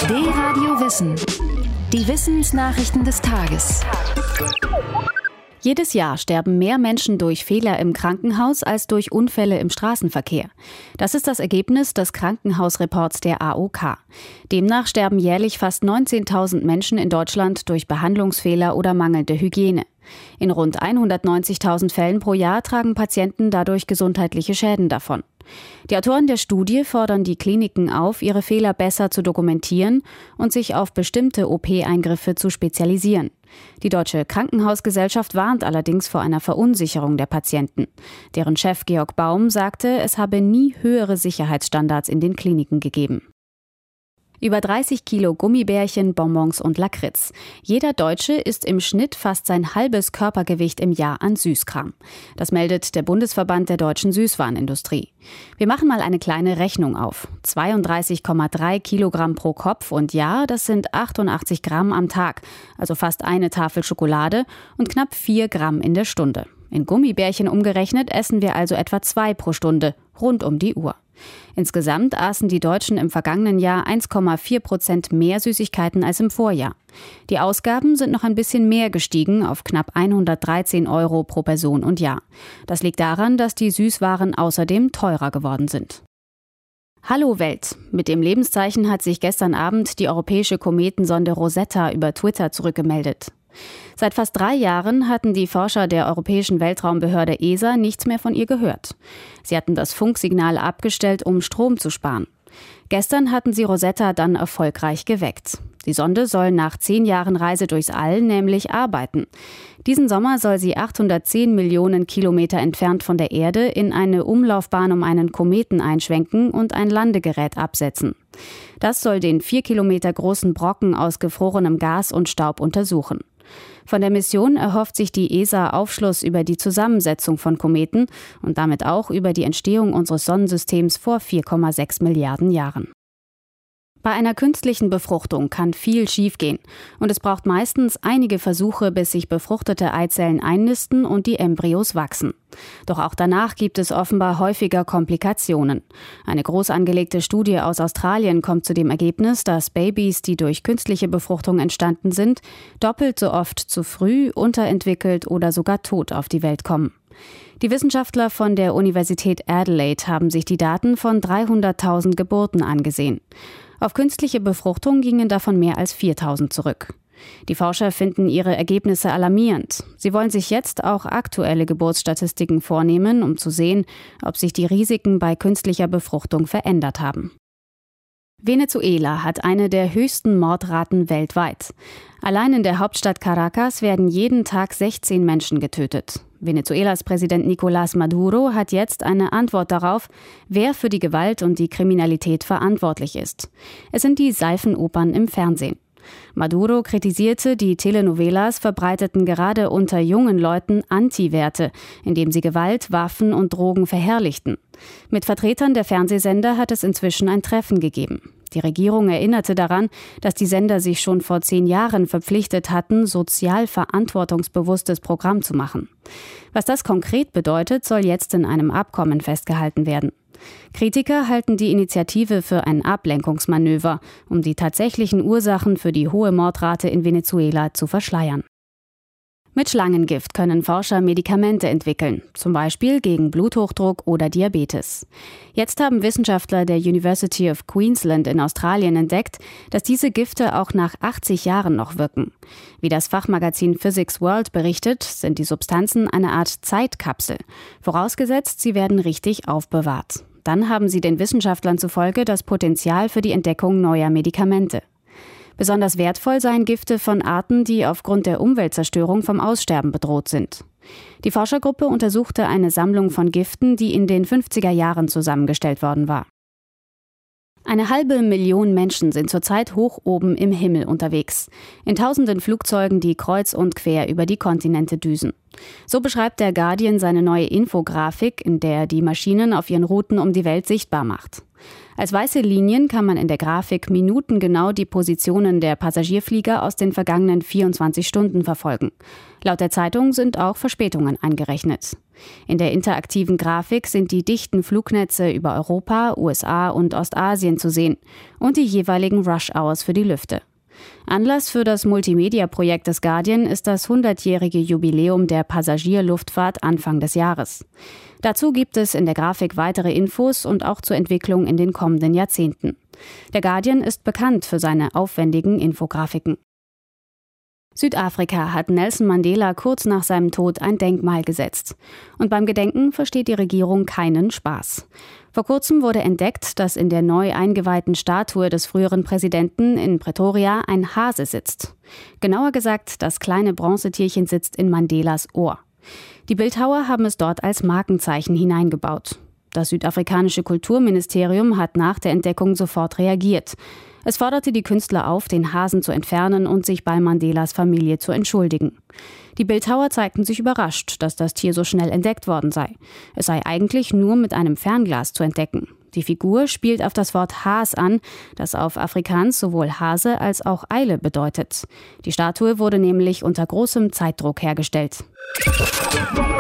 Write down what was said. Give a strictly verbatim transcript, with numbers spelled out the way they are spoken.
D-Radio Wissen. Die Wissensnachrichten des Tages. Jedes Jahr sterben mehr Menschen durch Fehler im Krankenhaus als durch Unfälle im Straßenverkehr. Das ist das Ergebnis des Krankenhausreports der A O K. Demnach sterben jährlich fast neunzehntausend Menschen in Deutschland durch Behandlungsfehler oder mangelnde Hygiene. In rund hundertneunzigtausend Fällen pro Jahr tragen Patienten dadurch gesundheitliche Schäden davon. Die Autoren der Studie fordern die Kliniken auf, ihre Fehler besser zu dokumentieren und sich auf bestimmte O P-Eingriffe zu spezialisieren. Die Deutsche Krankenhausgesellschaft warnt allerdings vor einer Verunsicherung der Patienten. Deren Chef Georg Baum sagte, es habe nie höhere Sicherheitsstandards in den Kliniken gegeben. Über dreißig Kilo Gummibärchen, Bonbons und Lakritz. Jeder Deutsche isst im Schnitt fast sein halbes Körpergewicht im Jahr an Süßkram. Das meldet der Bundesverband der deutschen Süßwarenindustrie. Wir machen mal eine kleine Rechnung auf. zweiunddreißig Komma drei Kilogramm pro Kopf und Jahr, das sind achtundachtzig Gramm am Tag, also fast eine Tafel Schokolade und knapp vier Gramm in der Stunde. In Gummibärchen umgerechnet essen wir also etwa zwei pro Stunde, rund um die Uhr. Insgesamt aßen die Deutschen im vergangenen Jahr eins Komma vier Prozent mehr Süßigkeiten als im Vorjahr. Die Ausgaben sind noch ein bisschen mehr gestiegen auf knapp hundertdreizehn Euro pro Person und Jahr. Das liegt daran, dass die Süßwaren außerdem teurer geworden sind. Hallo Welt! Mit dem Lebenszeichen hat sich gestern Abend die europäische Kometensonde Rosetta über Twitter zurückgemeldet. Seit fast drei Jahren hatten die Forscher der Europäischen Weltraumbehörde E S A nichts mehr von ihr gehört. Sie hatten das Funksignal abgestellt, um Strom zu sparen. Gestern hatten sie Rosetta dann erfolgreich geweckt. Die Sonde soll nach zehn Jahren Reise durchs All nämlich arbeiten. Diesen Sommer soll sie achthundertzehn Millionen Kilometer entfernt von der Erde in eine Umlaufbahn um einen Kometen einschwenken und ein Landegerät absetzen. Das soll den vier Kilometer großen Brocken aus gefrorenem Gas und Staub untersuchen. Von der Mission erhofft sich die E S A Aufschluss über die Zusammensetzung von Kometen und damit auch über die Entstehung unseres Sonnensystems vor vier Komma sechs Milliarden Jahren. Bei einer künstlichen Befruchtung kann viel schiefgehen und es braucht meistens einige Versuche, bis sich befruchtete Eizellen einnisten und die Embryos wachsen. Doch auch danach gibt es offenbar häufiger Komplikationen. Eine groß angelegte Studie aus Australien kommt zu dem Ergebnis, dass Babys, die durch künstliche Befruchtung entstanden sind, doppelt so oft zu früh, unterentwickelt oder sogar tot auf die Welt kommen. Die Wissenschaftler von der Universität Adelaide haben sich die Daten von dreihunderttausend Geburten angesehen. Auf künstliche Befruchtung gingen davon mehr als viertausend zurück. Die Forscher finden ihre Ergebnisse alarmierend. Sie wollen sich jetzt auch aktuelle Geburtsstatistiken vornehmen, um zu sehen, ob sich die Risiken bei künstlicher Befruchtung verändert haben. Venezuela hat eine der höchsten Mordraten weltweit. Allein in der Hauptstadt Caracas werden jeden Tag sechzehn Menschen getötet. Venezuelas Präsident Nicolás Maduro hat jetzt eine Antwort darauf, wer für die Gewalt und die Kriminalität verantwortlich ist. Es sind die Seifenopern im Fernsehen. Maduro kritisierte, die Telenovelas verbreiteten gerade unter jungen Leuten Anti-Werte, indem sie Gewalt, Waffen und Drogen verherrlichten. Mit Vertretern der Fernsehsender hat es inzwischen ein Treffen gegeben. Die Regierung erinnerte daran, dass die Sender sich schon vor zehn Jahren verpflichtet hatten, sozial verantwortungsbewusstes Programm zu machen. Was das konkret bedeutet, soll jetzt in einem Abkommen festgehalten werden. Kritiker halten die Initiative für ein Ablenkungsmanöver, um die tatsächlichen Ursachen für die hohe Mordrate in Venezuela zu verschleiern. Mit Schlangengift können Forscher Medikamente entwickeln, zum Beispiel gegen Bluthochdruck oder Diabetes. Jetzt haben Wissenschaftler der University of Queensland in Australien entdeckt, dass diese Gifte auch nach achtzig Jahren noch wirken. Wie das Fachmagazin Physics World berichtet, sind die Substanzen eine Art Zeitkapsel, vorausgesetzt, sie werden richtig aufbewahrt. Dann haben sie den Wissenschaftlern zufolge das Potenzial für die Entdeckung neuer Medikamente. Besonders wertvoll seien Gifte von Arten, die aufgrund der Umweltzerstörung vom Aussterben bedroht sind. Die Forschergruppe untersuchte eine Sammlung von Giften, die in den fünfziger Jahren zusammengestellt worden war. Eine halbe Million Menschen sind zurzeit hoch oben im Himmel unterwegs. In tausenden Flugzeugen, die kreuz und quer über die Kontinente düsen. So beschreibt der Guardian seine neue Infografik, in der er die Maschinen auf ihren Routen um die Welt sichtbar macht. Als weiße Linien kann man in der Grafik minutengenau die Positionen der Passagierflieger aus den vergangenen vierundzwanzig Stunden verfolgen. Laut der Zeitung sind auch Verspätungen eingerechnet. In der interaktiven Grafik sind die dichten Flugnetze über Europa, U S A und Ostasien zu sehen und die jeweiligen Rush-Hours für die Lüfte. Anlass für das Multimedia-Projekt des Guardian ist das hundertjährige Jubiläum der Passagierluftfahrt Anfang des Jahres. Dazu gibt es in der Grafik weitere Infos und auch zur Entwicklung in den kommenden Jahrzehnten. Der Guardian ist bekannt für seine aufwendigen Infografiken. Südafrika hat Nelson Mandela kurz nach seinem Tod ein Denkmal gesetzt. Und beim Gedenken versteht die Regierung keinen Spaß. Vor kurzem wurde entdeckt, dass in der neu eingeweihten Statue des früheren Präsidenten in Pretoria ein Hase sitzt. Genauer gesagt, das kleine Bronzetierchen sitzt in Mandelas Ohr. Die Bildhauer haben es dort als Markenzeichen hineingebaut. Das südafrikanische Kulturministerium hat nach der Entdeckung sofort reagiert. Es forderte die Künstler auf, den Hasen zu entfernen und sich bei Mandelas Familie zu entschuldigen. Die Bildhauer zeigten sich überrascht, dass das Tier so schnell entdeckt worden sei. Es sei eigentlich nur mit einem Fernglas zu entdecken. Die Figur spielt auf das Wort Haas an, das auf Afrikaans sowohl Hase als auch Eile bedeutet. Die Statue wurde nämlich unter großem Zeitdruck hergestellt.